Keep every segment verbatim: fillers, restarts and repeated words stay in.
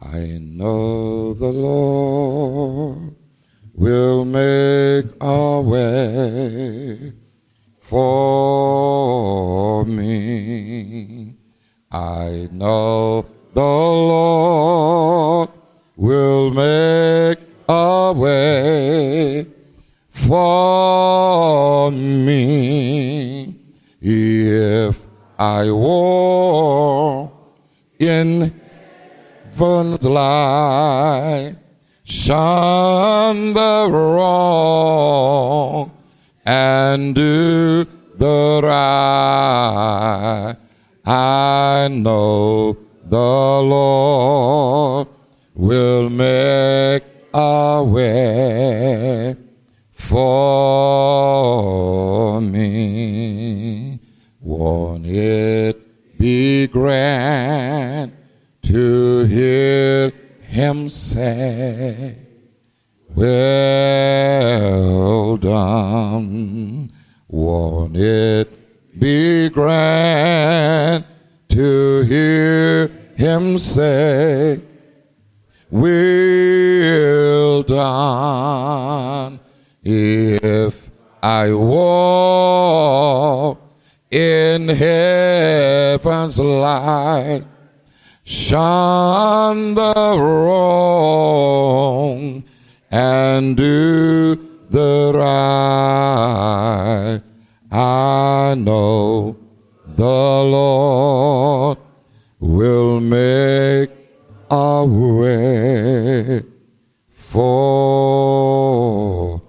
I know the Lord will make a way for me. I know the Lord will make a way for me. If I walk in heaven's light, shun the wrong and do the right, I know the Lord will make a way for me. Won't it be grand to hear him say, well done? Won't it be grand to hear him say, well done? If I walk in heaven's light, shun the wrong and do the right, I know the Lord will make a way for,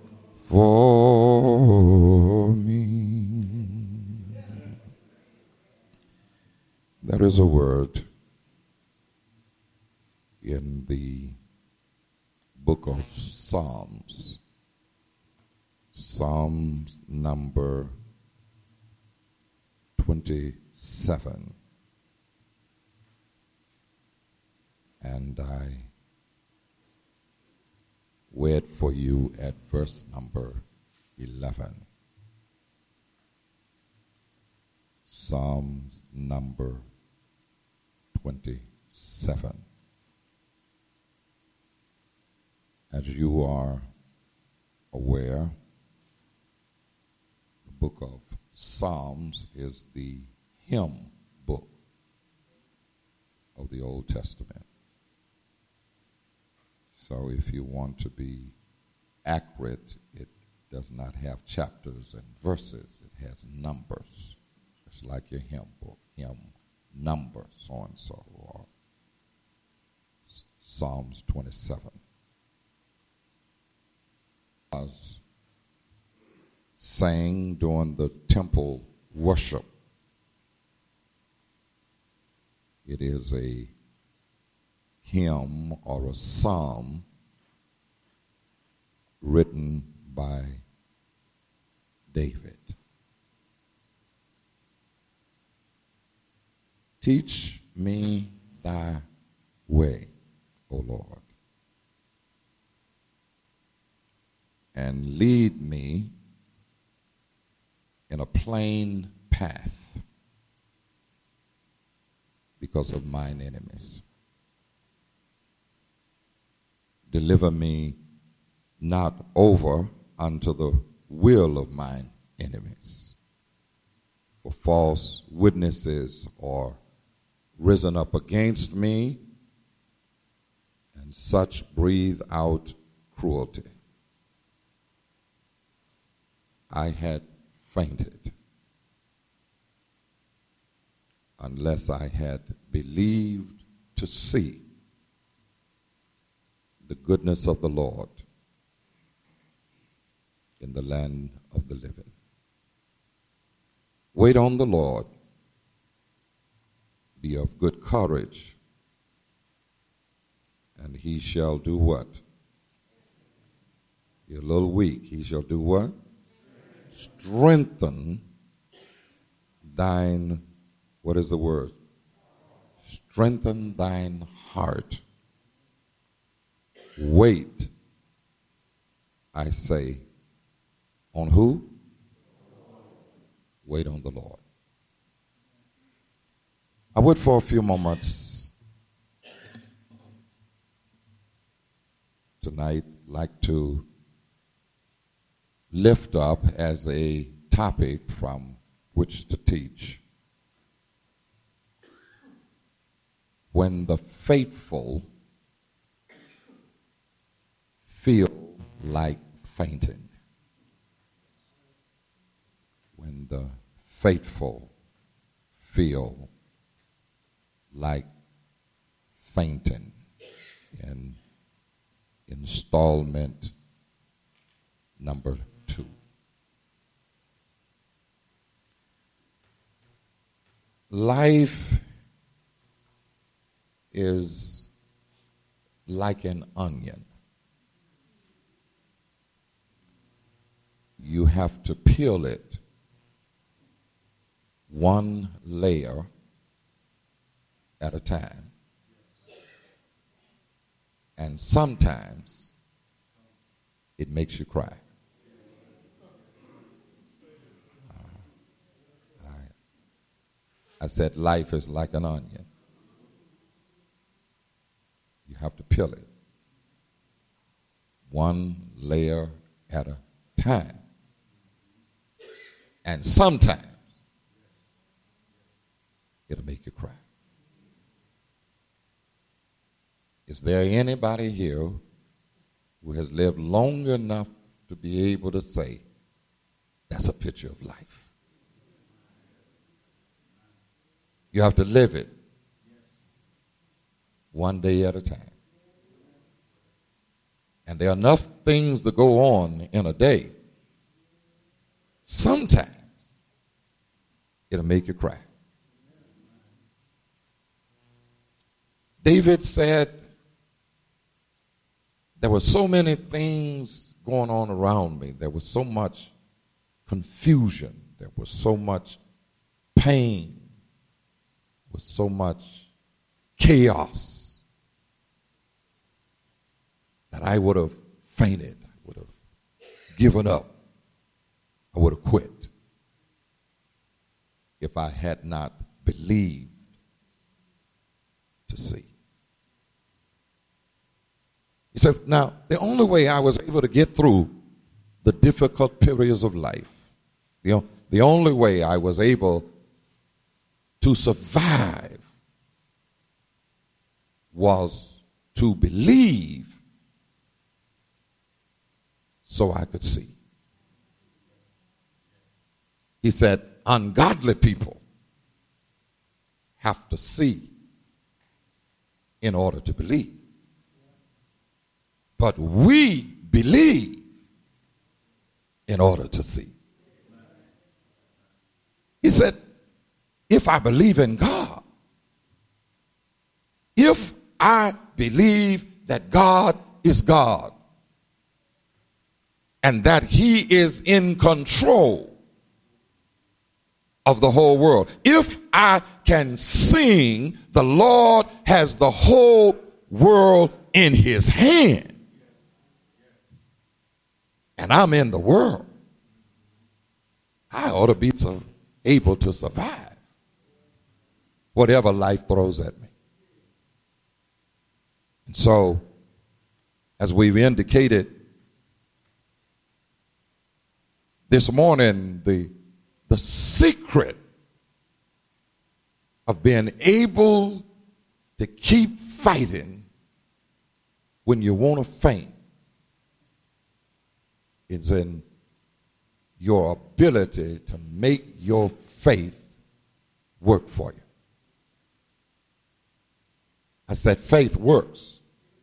for me. There is a word in the book of Psalms, Psalms number twenty-seven, and I read for you at verse number eleven. Psalms number twenty-seven. As you are aware, the book of Psalms is the hymn book of the Old Testament. So if you want to be accurate, it does not have chapters and verses. It has numbers. It's like your hymn book, hymn number, so-and-so, or Psalms twenty-seven. Was sang during the temple worship. It is a hymn or a psalm written by David. Teach me thy way, O Lord, and lead me in a plain path because of mine enemies. Deliver me not over unto the will of mine enemies, for false witnesses are risen up against me, and such breathe out cruelty. I had fainted unless I had believed to see the goodness of the Lord in the land of the living. Wait on the Lord. Be of good courage, and he shall do what? You're a little weak. He shall do what? Strengthen thine, what is the word? Strengthen thine heart. Wait, I say, on who? Wait on the Lord. I would for a few moments tonight like to lift up as a topic from which to teach. When the faithful feel like fainting. When the faithful feel like fainting. In installment number two. Life is like an onion. You have to peel it one layer at a time. And sometimes it makes you cry. Uh, I, I said life is like an onion. You have to peel it one layer at a time. And sometimes it'll make you cry. Is there anybody here who has lived long enough to be able to say, that's a picture of life? You have to live it one day at a time. And there are enough things to go on in a day. Sometimes it'll make you cry. David said, there were so many things going on around me. There was so much confusion. There was so much pain. There was so much chaos that I would have fainted. I would have given up. I would have quit if I had not believed to see. He said, now, the only way I was able to get through the difficult periods of life, you know, the only way I was able to survive was to believe so I could see. He said, ungodly people have to see in order to believe. But we believe in order to see. He said, if I believe in God, if I believe that God is God and that he is in control of the whole world, if I can sing, the Lord has the whole world in his hand, and I'm in the world, I ought to be so able to survive whatever life throws at me. And so, as we've indicated this morning, the, the secret of being able to keep fighting when you want to faint is in your ability to make your faith work for you. I said faith works.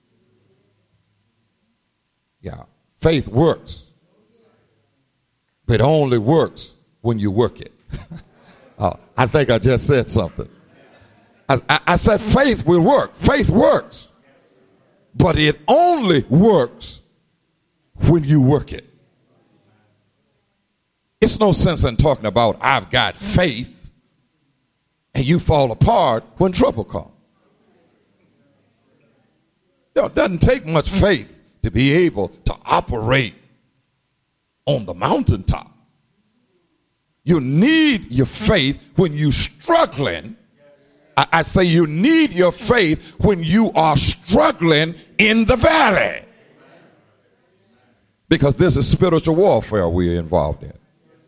Yeah, faith works. But it only works when you work it. oh, I think I just said something. I, I, I said faith will work. Faith works. But it only works when you work it. It's no sense in talking about I've got faith and you fall apart when trouble comes. It doesn't take much faith to be able to operate on the mountaintop. You need your faith when you're struggling. I, I say you need your faith when you are struggling in the valley. Because this is spiritual warfare we're involved in.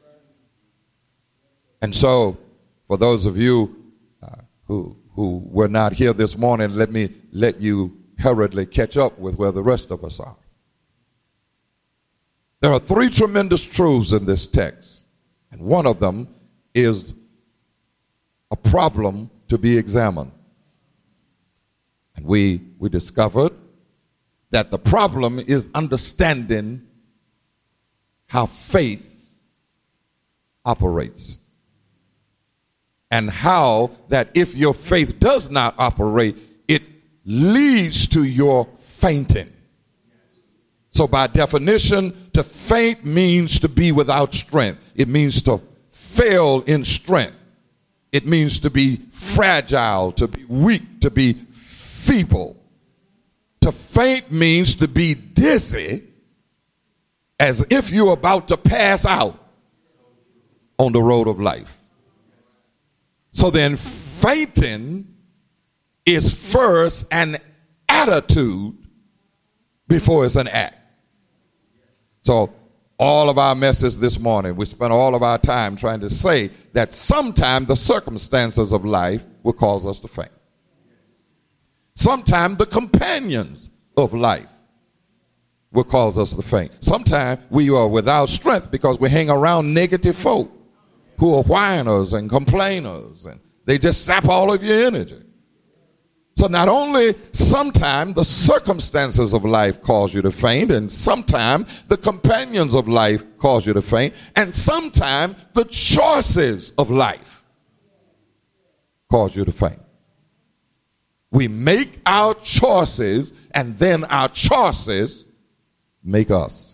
And so, for those of you uh, who, who were not here this morning, let me let you hurriedly catch up with where the rest of us are. There are three tremendous truths in this text, and one of them is a problem to be examined. And we, we discovered that the problem is understanding how faith operates. And how that if your faith does not operate, it leads to your fainting. So by definition, to faint means to be without strength. It means to fail in strength. It means to be fragile, to be weak, to be feeble. To faint means to be dizzy, as if you're about to pass out on the road of life. So then fainting is first an attitude before it's an act. So all of our message this morning, we spent all of our time trying to say that sometimes the circumstances of life will cause us to faint. Sometimes the companions of life will cause us to faint. Sometimes we are without strength because we hang around negative folk who are whiners and complainers, and they just sap all of your energy. So not only sometimes the circumstances of life cause you to faint, and sometimes the companions of life cause you to faint, and sometimes the choices of life cause you to faint. We make our choices, and then our choices make us.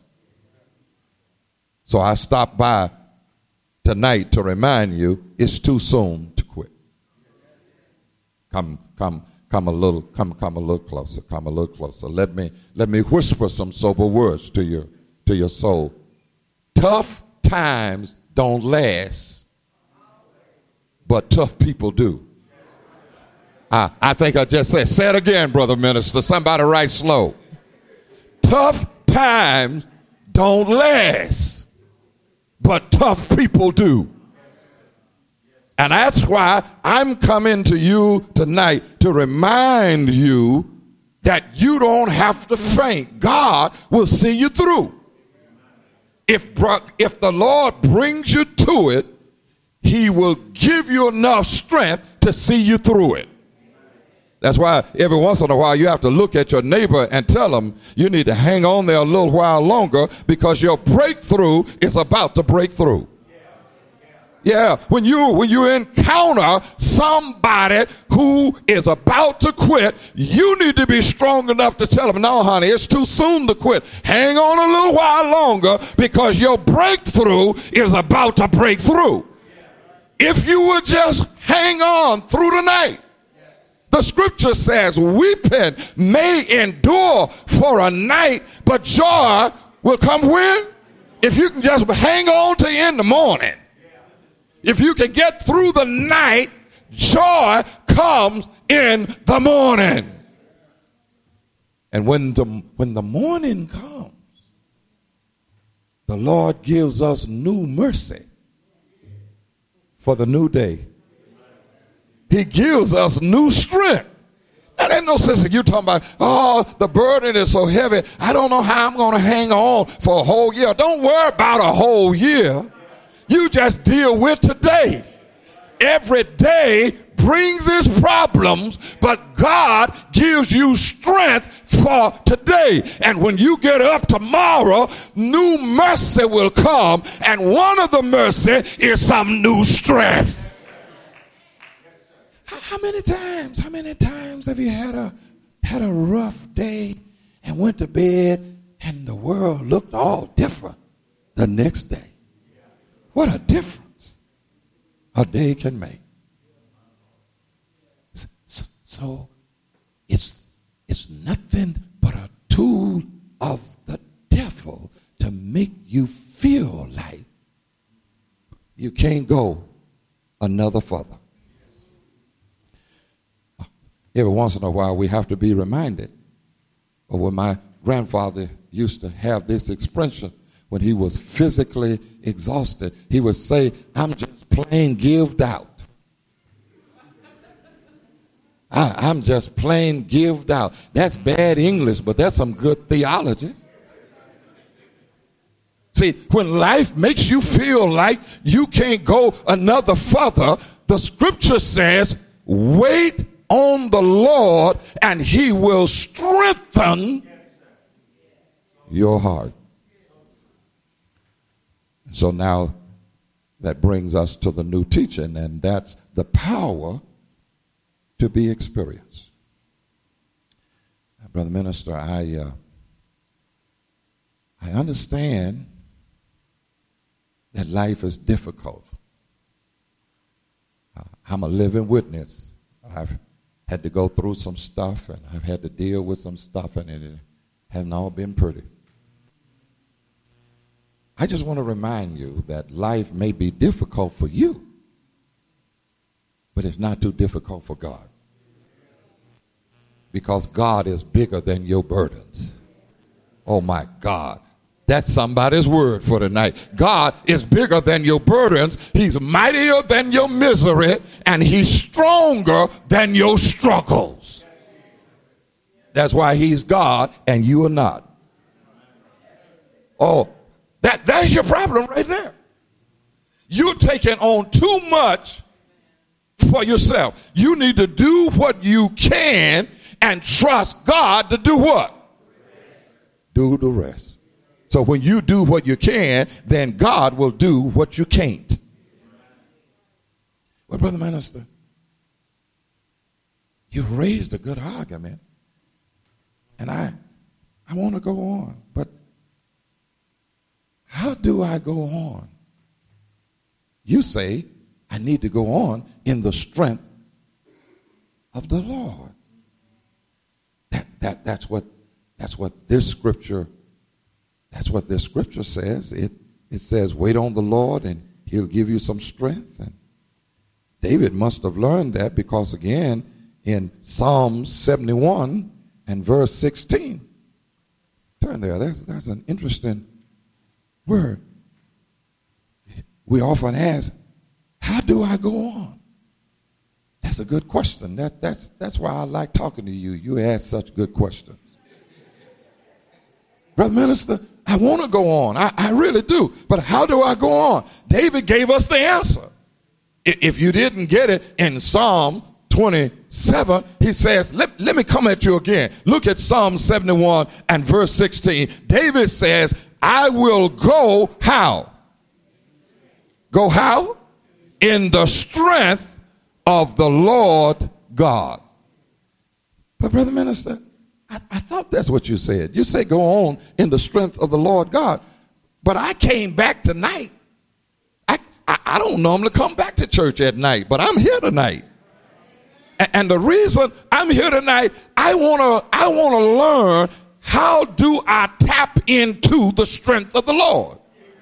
So I stopped by tonight to remind you it's too soon to quit. Come, come. Come a little, come, come a little closer. Come a little closer. Let me, let me whisper some sober words to your, to your soul. Tough times don't last, but tough people do. I, I think I just said. Say it again, brother minister. Somebody write slow. Tough times don't last, but tough people do. And that's why I'm coming to you tonight to remind you that you don't have to faint. God will see you through. If, if the Lord brings you to it, he will give you enough strength to see you through it. That's why every once in a while you have to look at your neighbor and tell them you need to hang on there a little while longer because your breakthrough is about to break through. Yeah, when you when you encounter somebody who is about to quit, you need to be strong enough to tell them, no, honey, it's too soon to quit. Hang on a little while longer because your breakthrough is about to break through. If you would just hang on through the night. The scripture says weeping may endure for a night, but joy will come when? If you can just hang on to in the morning. If you can get through the night, joy comes in the morning. And when the, when the morning comes, the Lord gives us new mercy for the new day. He gives us new strength. That ain't no sense in you talking about, oh, the burden is so heavy, I don't know how I'm going to hang on for a whole year. Don't worry about a whole year. You just deal with today. Every day brings its problems, but God gives you strength for today. And when you get up tomorrow, new mercy will come, and one of the mercy is some new strength. How many times, how many times have you had a had a rough day and went to bed and the world looked all different the next day? What a difference a day can make. So it's, it's nothing but a tool of the devil to make you feel like you can't go another further. Every once in a while we have to be reminded of what my grandfather used to have this expression when he was physically exhausted. He would say, I'm just plain gived out. I, I'm just plain gived out. That's bad English, but that's some good theology. See, when life makes you feel like you can't go another further, the scripture says, wait on the Lord and he will strengthen your heart. So now that brings us to the new teaching, and that's the power to be experienced. Brother Minister, I uh, I understand that life is difficult. Uh, I'm a living witness. I've had to go through some stuff, and I've had to deal with some stuff, and it hasn't all been pretty. I just want to remind you that life may be difficult for you, but it's not too difficult for God. Because God is bigger than your burdens. Oh my God. That's somebody's word for tonight. God is bigger than your burdens. He's mightier than your misery, and he's stronger than your struggles. That's why he's God and you are not. Oh, that, that's your problem right there. You're taking on too much for yourself. You need to do what you can and trust God to do what? Do the rest. So when you do what you can, then God will do what you can't. Well, Brother Minister, you raised a good argument, and I, I want to go on, but how do I go on? You say, I need to go on in the strength of the Lord. That, that, that's what, that's what this scripture, that's what this scripture says. It, it says, wait on the Lord and he'll give you some strength. And David must have learned that because, again, in Psalm seventy-one and verse sixteen, turn there, that's, that's an interesting word. We often ask, how do I go on? That's a good question. That, that's, that's why I like talking to you. You ask such good questions. Brother Minister, I want to go on. I, I really do. But how do I go on? David gave us the answer. If you didn't get it in Psalm twenty-seven, he says, let, let me come at you again. Look at Psalm seventy-one and verse sixteen. David says, I will go how? Go how? In the strength of the Lord God. But Brother Minister, I, I thought that's what you said. You said go on in the strength of the Lord God. But I came back tonight. I, I, I don't normally come back to church at night, but I'm here tonight. And, and the reason I'm here tonight, I want to I want to learn, how do I tap into the strength of the Lord?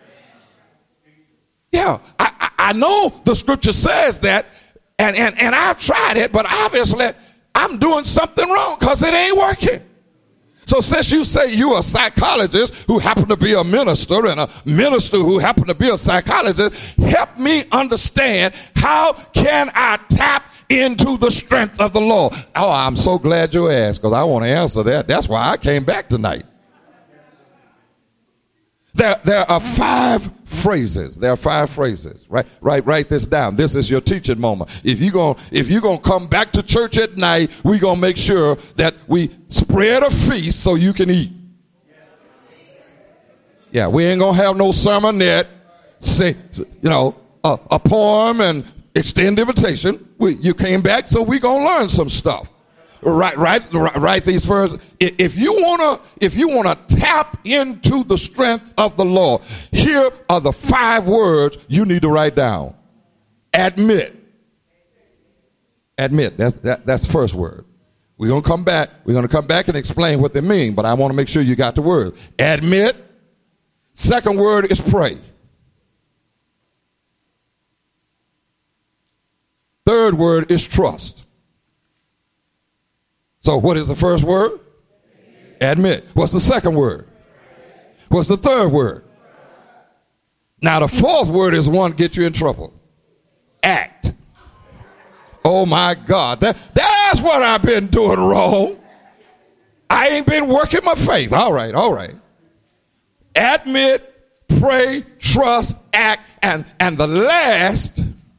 Yeah, I, I, I know the scripture says that, and, and, and I've tried it, but obviously I'm doing something wrong because it ain't working. So since you say you're a psychologist who happen to be a minister and a minister who happen to be a psychologist, help me understand, how can I tap into the strength of the Lord? Oh, I'm so glad you asked, because I want to answer that. That's why I came back tonight. There, there are five phrases. There are five phrases. Right, right. Write this down. This is your teaching moment. If you're gonna, if you're gonna come back to church at night, we're gonna make sure that we spread a feast so you can eat. Yeah, we ain't gonna have no sermonette, say, you know, a, a poem and extend invitation. We, you came back, so we gonna learn some stuff. Right, right, write these first. If you wanna, if you wanna tap into the strength of the Lord, here are the five words you need to write down. Admit. Admit. That's that, that's the first word. We're gonna come back. We're gonna come back and explain what they mean, but I want to make sure you got the word. Admit. Second word is pray. Third word is trust. So what is the first word? Admit. What's the second word? What's the third word? Now the fourth word is one to get you in trouble. Act. Oh my God. That, that's what I've been doing wrong. I ain't been working my faith. All right, all right. Admit, pray, trust, act, and, and the last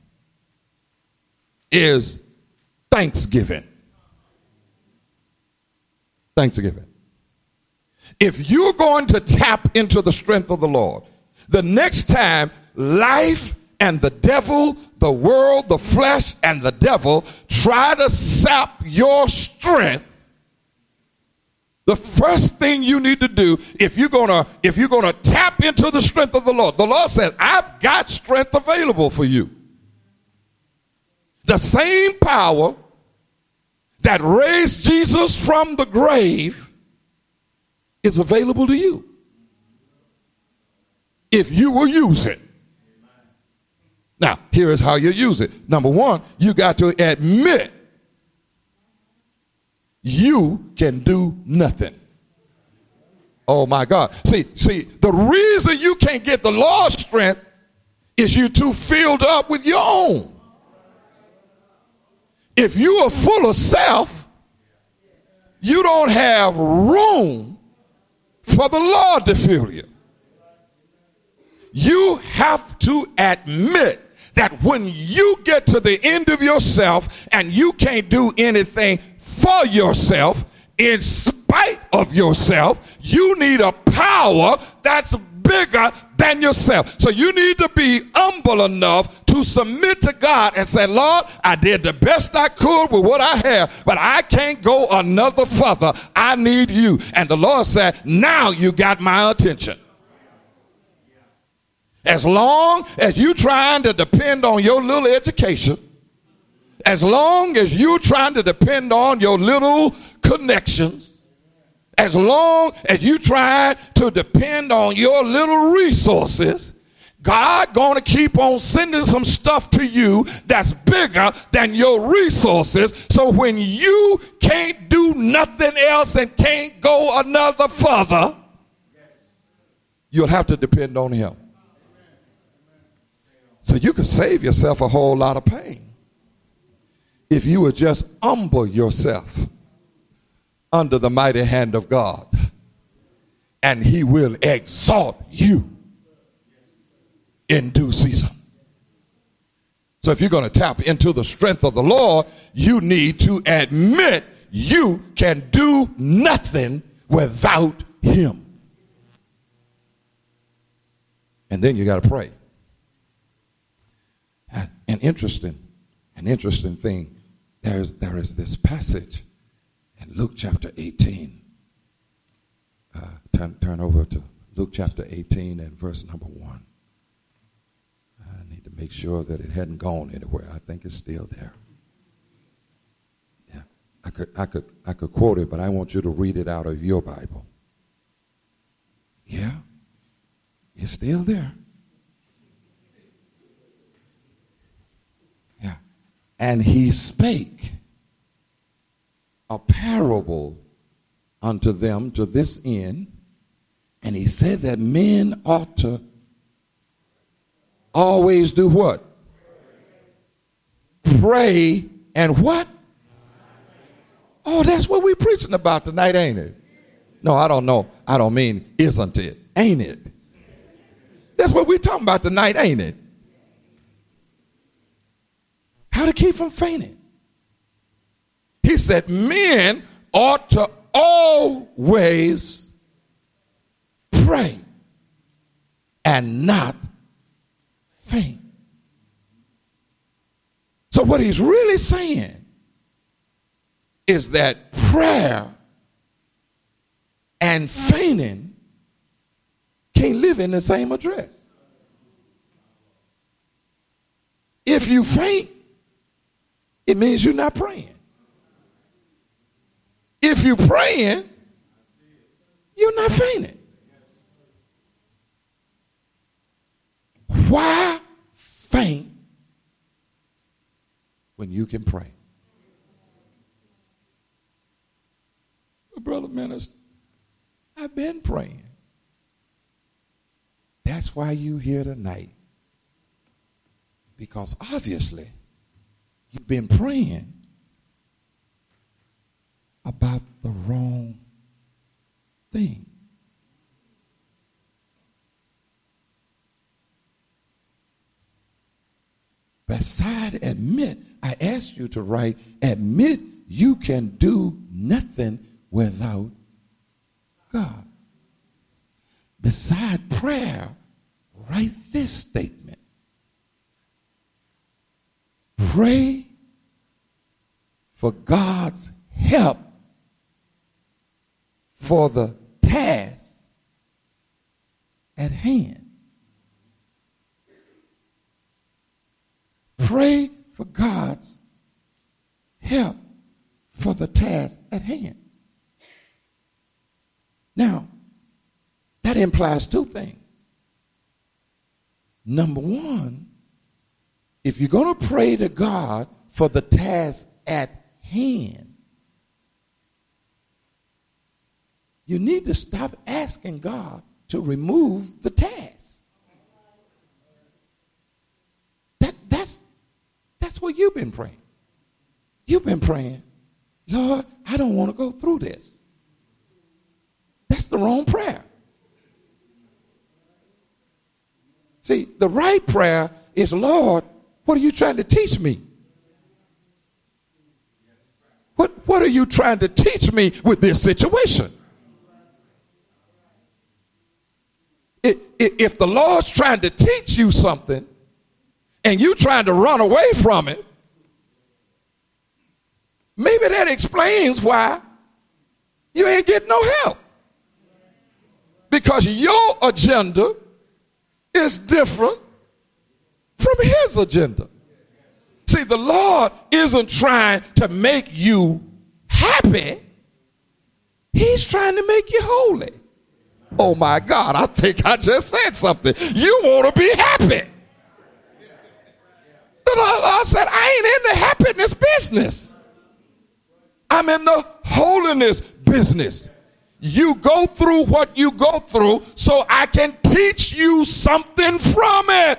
is thanksgiving. Thanksgiving. If you're going to tap into the strength of the Lord, the next time life and the devil, the world, the flesh, and the devil try to sap your strength, the first thing you need to do, if you're gonna, if you're gonna tap into the strength of the Lord, the Lord says, I've got strength available for you. The same power that raised Jesus from the grave is available to you if you will use it. Now, here is how you use it. Number one, you got to admit you can do nothing. Oh my God. See, see, the reason you can't get the Lord's strength is you too filled up with your own. If you are full of self, you don't have room for the Lord to fill you. You have to admit that when you get to the end of yourself and you can't do anything for yourself, in spite of yourself, you need a power that's bigger than yourself. So you need to be humble enough to submit to God and say, Lord, I did the best I could with what I have, but I can't go another further. I need you. And the Lord said, now you got my attention. As long as you trying to depend on your little education, as long as you trying to depend on your little connections, as long as you try to depend on your little resources, God gonna keep on sending some stuff to you that's bigger than your resources. So when you can't do nothing else and can't go another further, you'll have to depend on him. So you can save yourself a whole lot of pain if you would just humble yourself under the mighty hand of God, and he will exalt you in due season. So if you're going to tap into the strength of the Lord, you need to admit you can do nothing without him. And then you got to pray. An interesting, an interesting thing, there is, there is this passage in Luke chapter eighteen. Uh, turn, turn over to Luke chapter eighteen and verse number one. I need to make sure that it hadn't gone anywhere. I think it's still there. Yeah, I could, I could, I could quote it, but I want you to read it out of your Bible. Yeah, it's still there. And he spake a parable unto them to this end, and he said that men ought to always do what? Pray and what? Oh, that's what we're preaching about tonight, ain't it? No, I don't know. I don't mean isn't it? Ain't it? That's what we're talking about tonight, ain't it? How to keep from fainting. He said men ought to always pray and not faint. So what he's really saying is that prayer and fainting can't live in the same address. If you faint, it means you're not praying. If you're praying, you're not fainting. Why faint when you can pray? Well, brother minister, I've been praying. that's why you here tonight. Because obviously you've been praying about the wrong thing. Beside admit, I asked you to write, admit you can do nothing without God. Beside prayer, write this statement. Pray for God's help for the task at hand. Pray for God's help for the task at hand. Now, that implies two things. Number one, if you're going to pray to God for the task at hand, you need to stop asking God to remove the task. That, that's, that's what you've been praying. You've been praying, Lord, I don't want to go through this. That's the wrong prayer. See, the right prayer is, Lord, what are you trying to teach me? What, what are you trying to teach me with this situation? If the Lord's trying to teach you something and you trying to run away from it, maybe that explains why you ain't getting no help. Because your agenda is different from his agenda. See, the Lord isn't trying to make you happy. He's trying to make you holy. Oh my God, I think I just said something. You want to be happy. The Lord said, I ain't in the happiness business. I'm in the holiness business. You go through what you go through so I can teach you something from it.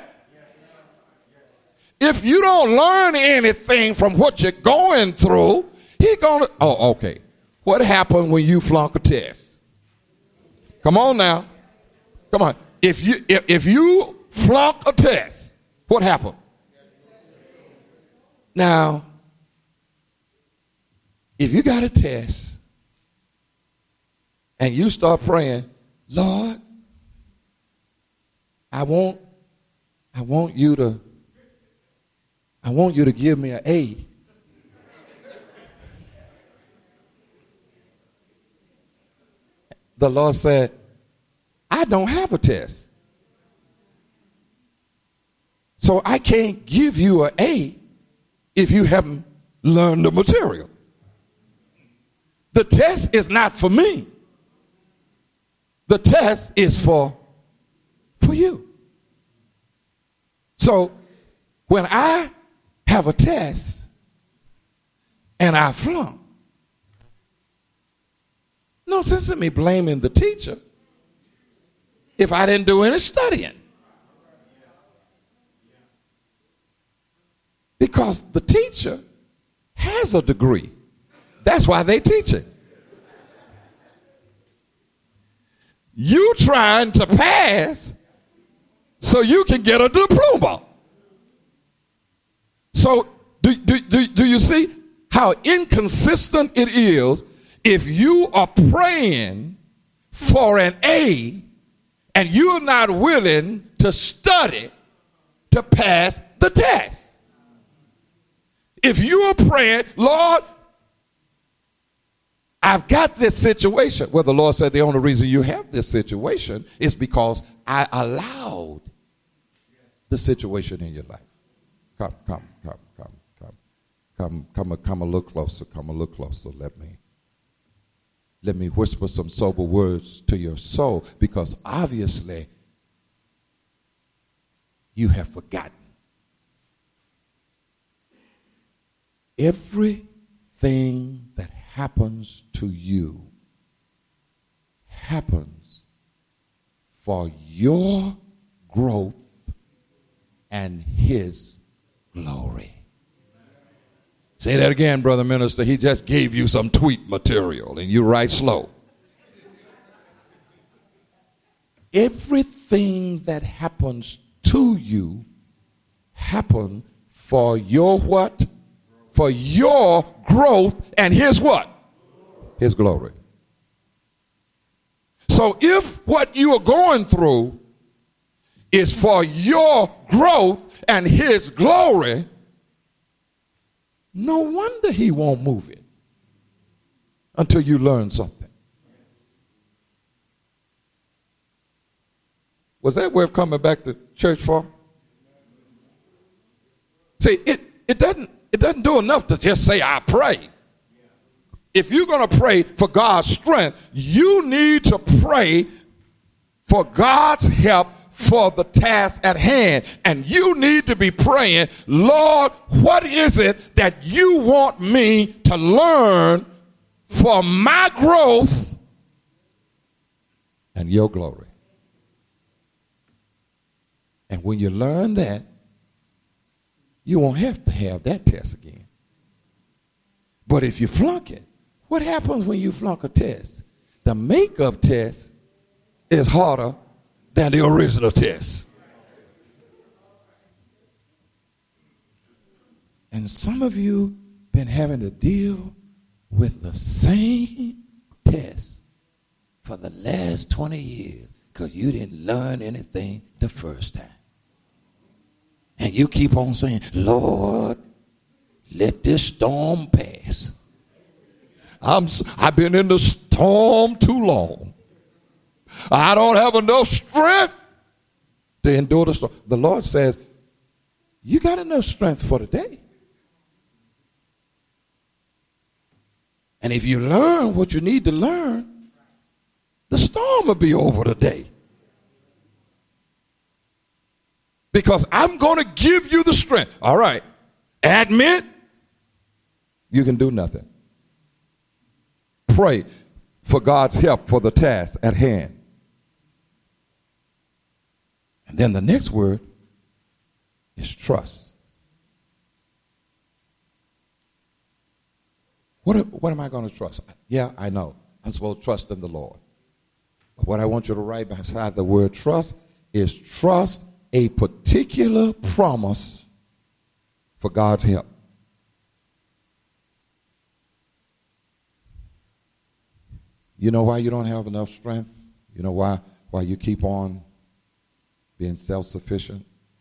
If you don't learn anything from what you're going through, he gonna, oh, okay. What happened when you flunk a test? Come on now. Come on. If you if, if you flunk a test, what happened? Now, if you got a test and you start praying, Lord, I want I want you to I want you to give me an A. The Lord said, I don't have a test. So I can't give you an A if you haven't learned the material. The test is not for me. The test is for, for you. So when I have a test and I flunk, no sense in me blaming the teacher if I didn't do any studying. Because the teacher has a degree. That's why they teach it. You trying to pass so you can get a diploma. So do, do, do, do you see how inconsistent it is if you are praying for an A and you're not willing to study to pass the test? If you are praying, Lord, I've got this situation. Well, the Lord said the only reason you have this situation is because I allowed the situation in your life. Come, come, come, come, come, come, come, come a little closer. Come a little closer. Let me, let me whisper some sober words to your soul, because obviously you have forgotten. Everything that happens to you happens for your growth and his glory. Say that again, brother minister. He just gave you some tweet material and you write slow. Everything that happens to you happen for your what? For your growth and his what? His glory. So if what you are going through is for your growth and his glory, no wonder he won't move it until you learn something. Was that worth coming back to church for? See, it, it doesn't it doesn't do enough to just say, I pray. If you're going to pray for God's strength, you need to pray for God's help for the task at hand. And you need to be praying, Lord, what is it that you want me to learn for my growth and your glory? And when you learn that, you won't have to have that test again. But if you flunk it, what happens when you flunk a test? The makeup test is harder than the original test. And some of you been having to deal with the same test for the last twenty years because you didn't learn anything the first time. And you keep on saying, Lord, let this storm pass. I'm, I've been in the storm too long. I don't have enough strength to endure the storm. The Lord says, you got enough strength for today. And if you learn what you need to learn, the storm will be over today. Because I'm going to give you the strength. All right. Admit you can do nothing. Pray for God's help for the task at hand. And then the next word is trust. What, what am I going to trust? Yeah, I know. I'm supposed to trust in the Lord. But what I want you to write beside the word trust is trust a particular promise for God's help. You know why you don't have enough strength? You know why, why you keep on being self-sufficient?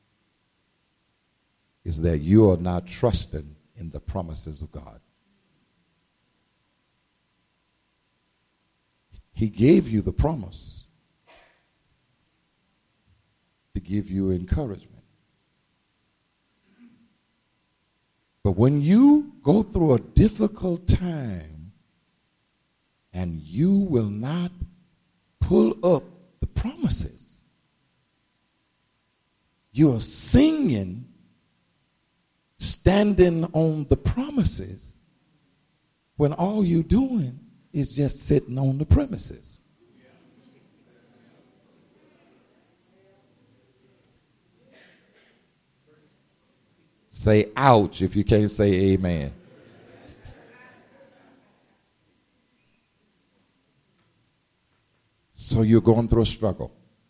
Is that you are not trusting in the promises of God. He gave you the promise to give you encouragement. But when you go through a difficult time and you will not pull up the promises, you are singing, standing on the promises, when all you're doing is just sitting on the premises. Say ouch if you can't say amen. So you're going through a struggle.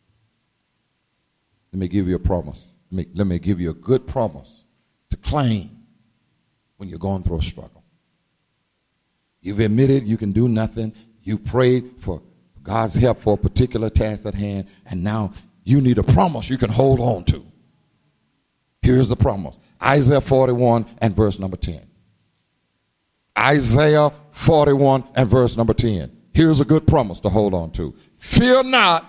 Let me give you a promise. Let me, let me give you a good promise to claim when you're going through a struggle. You've admitted you can do nothing. You prayed for God's help for a particular task at hand, and now you need a promise you can hold on to. Here's the promise. Isaiah forty-one and verse number ten. Isaiah forty-one and verse number ten. Here's a good promise to hold on to. Fear not,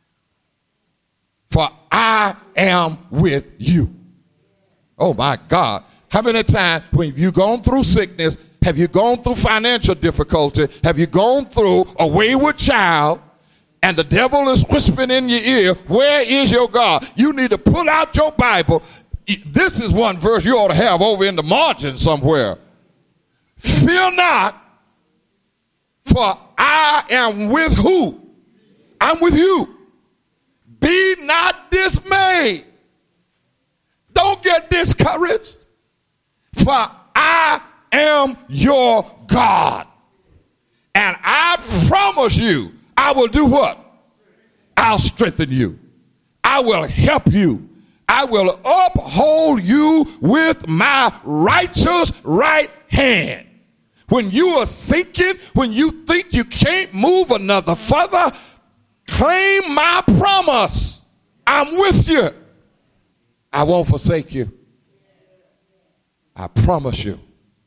for I am with you. Oh my God. How many times when you've gone through sickness, have you gone through financial difficulty, have you gone through a wayward child, and the devil is whispering in your ear, where is your God? You need to pull out your Bible. This is one verse you ought to have over in the margin somewhere. Fear not, for I am with who? I'm with you. Be Be not dismayed. Don't get discouraged. For I am your God. And I promise you, I will do what? I'll strengthen you. I will help you. I will uphold you with my righteous right hand. When you are sinking, when you think you can't move another further, claim my promise. I'm with you. I won't forsake you. I promise you,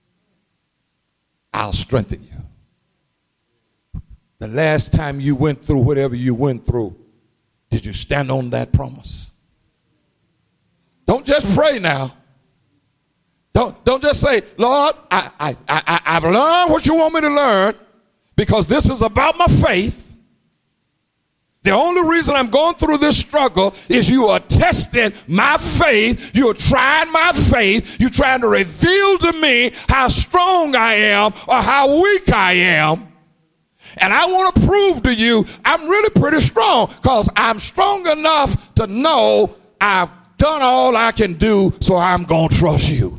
I'll strengthen you. The last time you went through whatever you went through, did you stand on that promise? Don't just pray now. Don't, don't just say, Lord, I, I, I, I've learned what you want me to learn because this is about my faith. The only reason I'm going through this struggle is you are testing my faith. You're trying my faith. You're trying to reveal to me how strong I am or how weak I am. And I want to prove to you I'm really pretty strong because I'm strong enough to know I've done all I can do, so I'm going to trust you.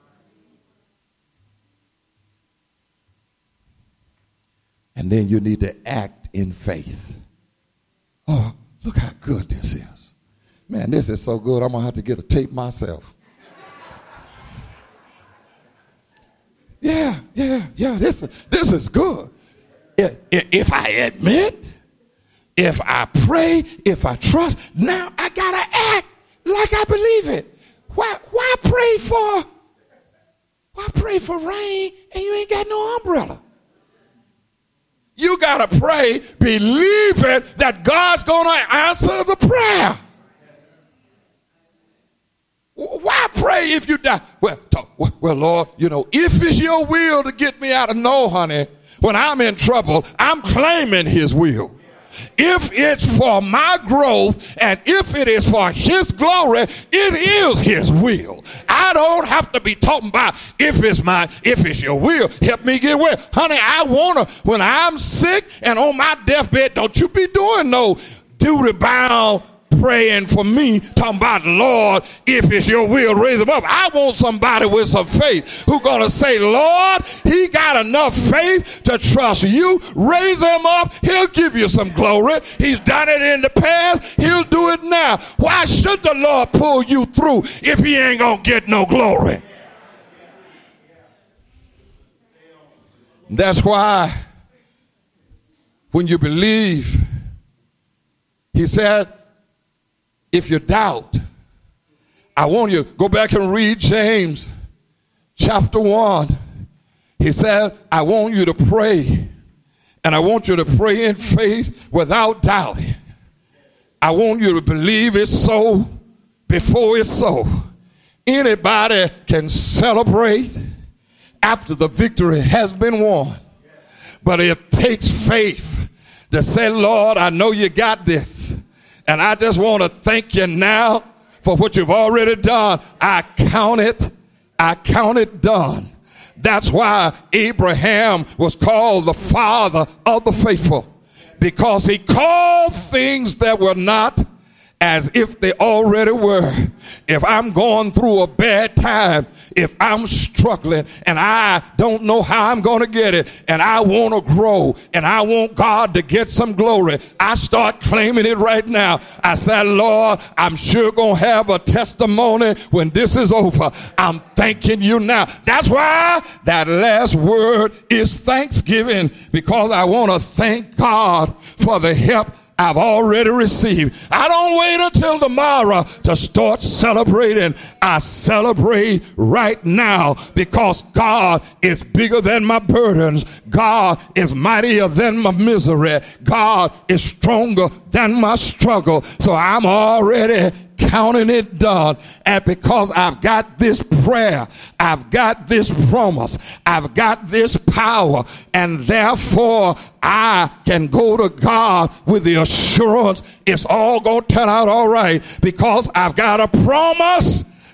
And then you need to act in faith. Oh, look how good this is. Man, this is so good, I'm going to have to get a tape myself. Yeah, yeah, yeah, this, this is good. If, if I admit, if I pray, if I trust, now I got to act like I believe it. Why, why pray for, why pray for rain and you ain't got no umbrella? You got to pray, believing that God's going to answer the prayer. Why pray if you die? Well, well, Lord, you know, if it's your will to get me out of no, honey, when I'm in trouble, I'm claiming his will. If it's for my growth and if it is for his glory, it is his will. I don't have to be talking about if it's my, if it's your will, help me get well. Honey, I want to, when I'm sick and on my deathbed, don't you be doing no duty bound praying for me, talking about, Lord, if it's your will, raise him up. I want somebody with some faith who's going to say, Lord, he got enough faith to trust you. Raise him up. He'll give you some glory. He's done it in the past. He'll do it now. Why should the Lord pull you through if he ain't going to get no glory? That's why when you believe, he said, if you doubt, I want you to go back and read James chapter one. He said, I want you to pray, and I want you to pray in faith without doubting. I want you to believe it's so before it's so. Anybody can celebrate after the victory has been won, but it takes faith to say, Lord, I know you got this. And I just want to thank you now for what you've already done. I count it, I count it done. That's why Abraham was called the father of the faithful, because he called things that were not as if they already were. If I'm going through a bad time, if I'm struggling and I don't know how I'm going to get it, and I want to grow and I want God to get some glory, I start claiming it right now. I said, Lord, I'm sure going to have a testimony when this is over. I'm thanking you now. That's why that last word is thanksgiving, because I want to thank God for the help I've already received. I don't wait until tomorrow to start celebrating. I celebrate right now, because God is bigger than my burdens. God is mightier than my misery. God is stronger than my struggle. So I'm already counting it done. And because I've got this prayer, I've got this promise, I've got this power, and therefore I can go to God with the assurance it's all going to turn out all right, because I've got a promise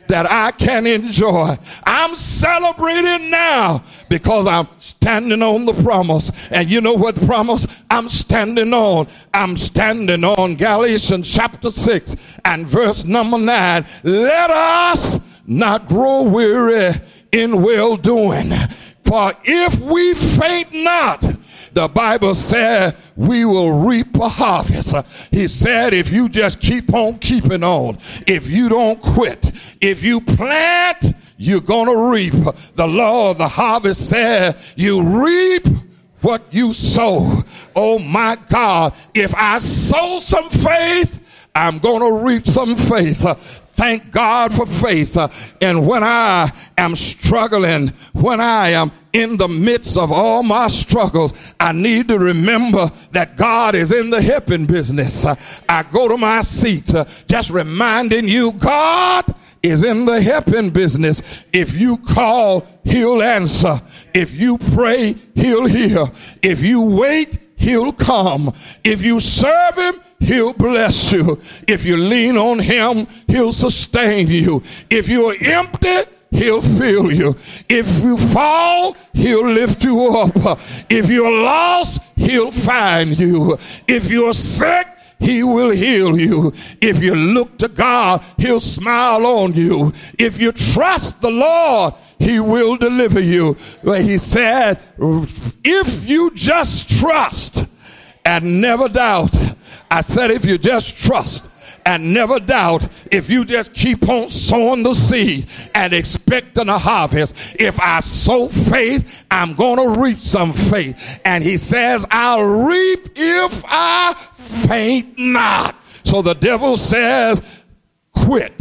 that I can enjoy. I'm celebrating now because I'm standing on the promise. And you know what promise I'm standing on? I'm standing on Galatians chapter six and verse number nine. Let us not grow weary in well doing, for if we faint not, the Bible said we will reap a harvest. He said if you just keep on keeping on, if you don't quit, if you plant, you're going to reap. The law of the harvest said you reap what you sow. Oh my God, if I sow some faith, I'm going to reap some faith. Thank God for faith. Uh, and when I am struggling, when I am in the midst of all my struggles, I need to remember that God is in the helping business. Uh, I go to my seat uh, just reminding you, God is in the helping business. If you call, he'll answer. If you pray, he'll hear. If you wait, he'll come. If you serve him, he'll bless you. If you lean on him, he'll sustain you. If you're empty, he'll fill you. If you fall, he'll lift you up. If you're lost, he'll find you. If you're sick, he will heal you. If you look to God, he'll smile on you. If you trust the Lord, he will deliver you. Well, he said, if you just trust and never doubt. I said, if you just trust and never doubt, if you just keep on sowing the seed and expecting a harvest, if I sow faith, I'm going to reap some faith. And he says, I'll reap if I faint not. So the devil says, quit.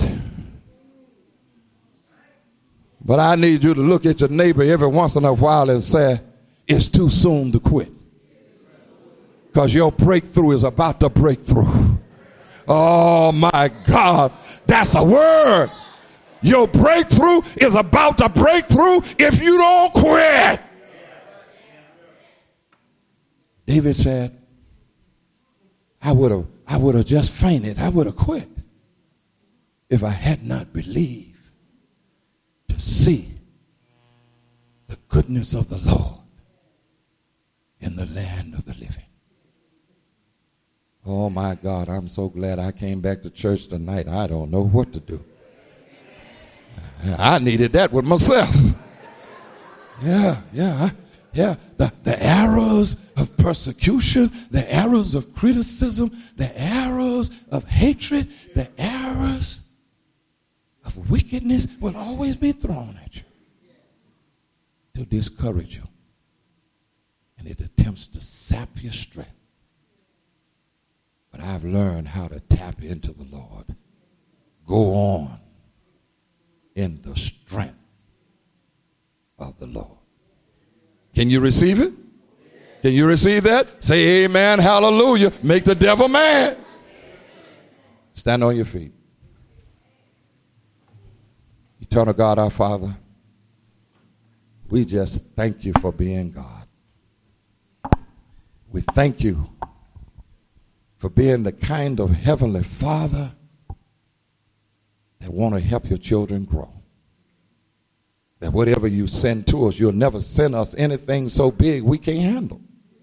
But I need you to look at your neighbor every once in a while and say, it's too soon to quit. Because your breakthrough is about to break through. Oh my God, that's a word. Your breakthrough is about to break through if you don't quit. David said, I would have I would have just fainted. I would have quit if I had not believed to see the goodness of the Lord in the land of the living. Oh my God, I'm so glad I came back to church tonight. I don't know what to do. I needed that with myself. Yeah, yeah, yeah. The, the arrows of persecution, the arrows of criticism, the arrows of hatred, the arrows of wickedness will always be thrown at you to discourage you. And it attempts to sap your strength. But I've learned how to tap into the Lord. Go on in the strength of the Lord. Can you receive it? Can you receive that? Say amen, hallelujah. Make the devil mad. Stand on your feet. Eternal God, our Father, we just thank you for being God. We thank you for being the kind of heavenly Father that want to help your children grow. That whatever you send to us, you'll never send us anything so big we can't handle.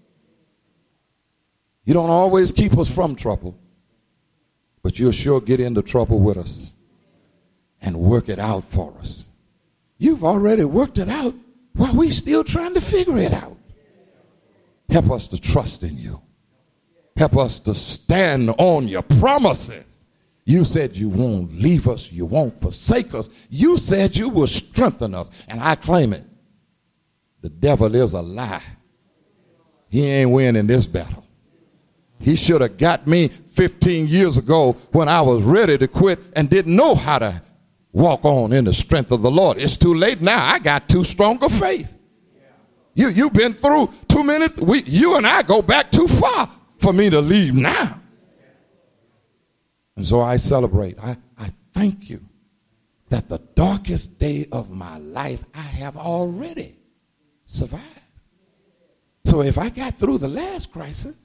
You don't always keep us from trouble, but you'll sure get into trouble with us and work it out for us. You've already worked it out while we still trying to figure it out. Help us to trust in you. Help us to stand on your promises. You said you won't leave us. You won't forsake us. You said you will strengthen us. And I claim it. The devil is a lie. He ain't winning this battle. He should have got me fifteen years ago when I was ready to quit and didn't know how to walk on in the strength of the Lord. It's too late now. I got too strong of faith. You, you've been through too many. We, you and I go back too far for me to leave now. And so I celebrate. I, I thank you that the darkest day of my life I have already survived. So if I got through the last crisis,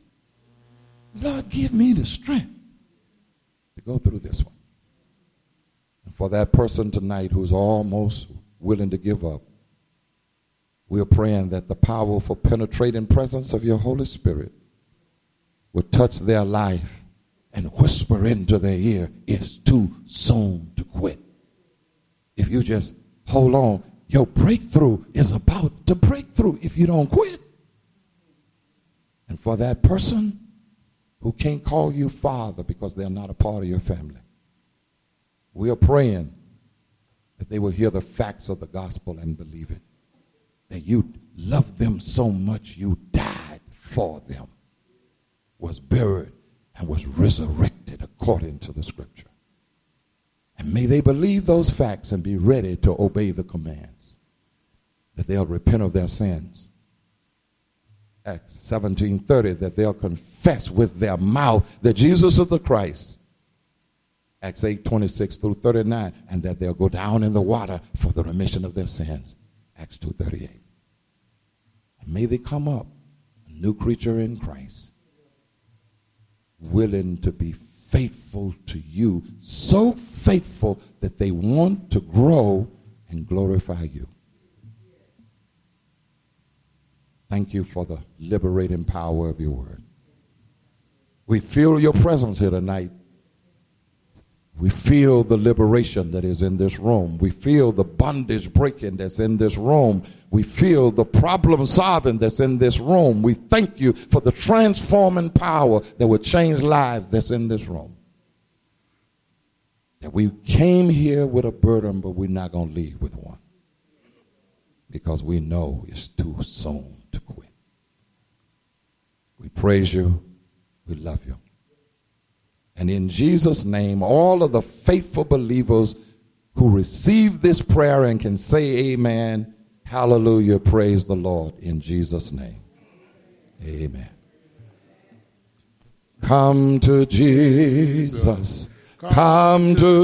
Lord, give me the strength to go through this one. And For that person tonight who's almost willing to give up, we're praying that the powerful penetrating presence of your Holy Spirit will touch their life and whisper into their ear, it's too soon to quit. If you just hold on, your breakthrough is about to break through if you don't quit. And for that person who can't call you father because they're not a part of your family, we are praying that they will hear the facts of the gospel and believe it. That you love them so much you died for them, was buried, and was resurrected according to the scripture. And may they believe those facts and be ready to obey the commands, that they'll repent of their sins. Acts seventeen thirty, that they'll confess with their mouth that Jesus is the Christ. Acts eight twenty-six through thirty-nine, and that they'll go down in the water for the remission of their sins. Acts two thirty-eight. And may they come up, a new creature in Christ, willing to be faithful to you, so faithful that they want to grow and glorify you. Thank you for the liberating power of your word. We feel your presence here tonight. We feel the liberation that is in this room. We feel the bondage breaking that's in this room. We feel the problem solving that's in this room. We thank you for the transforming power that will change lives that's in this room. That we came here with a burden, but we're not going to leave with one. Because we know it's too soon to quit. We praise you. We love you. And in Jesus' name, all of the faithful believers who receive this prayer and can say amen, hallelujah, praise the Lord, in Jesus' name. Amen. Come to Jesus. Come to